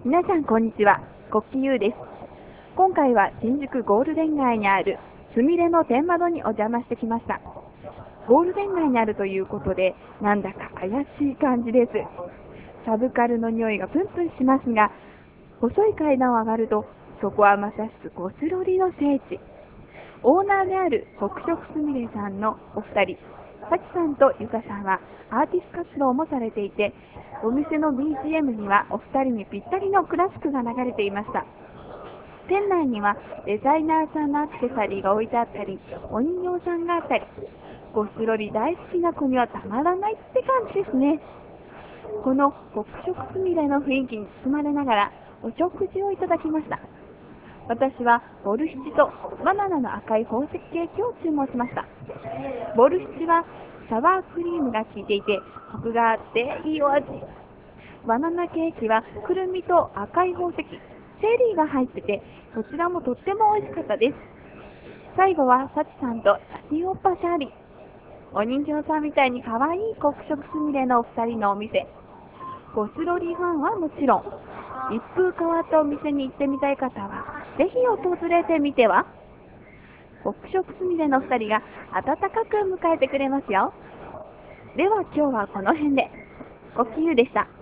皆さんこんにちは、国旗ゆうです。今回は新宿ゴールデン街にあるすみれの天窓にお邪魔してきました。ゴールデン街にあるということで、なんだか怪しい感じです。サブカルの匂いがプンプンしますが、細い階段を上がると、そこはまさしくゴスロリの聖地。オーナーである黒色すみれさんのお二人、さちさんとゆかさんはアーティスト活動もされていて、お店の BGM にはお二人にぴったりのクラシックが流れていました。店内にはデザイナーさんのアクセサリーが置いてあったり、お人形さんがあったり、ゴスロリ大好きな子にはたまらないって感じですね。この黒色すみれの雰囲気に包まれながらお食事をいただきました。私はボルシチとバナナの赤い宝石ケーキを注文しました。ボルシチはサワークリームが効いていてコクがあっていいお味。バナナケーキはくるみと赤い宝石、チェリーが入ってて、そちらもとっても美味しかったです。最後はサチさんと写真をパシャリ。お人形さんみたいに可愛い黒色すみれのお二人のお店。ゴスロリファンはもちろん、一風変わったお店に行ってみたい方は、ぜひ訪れてみては。黒色すみれの二人が温かく迎えてくれますよ。では今日はこの辺で。ごきゆうでした。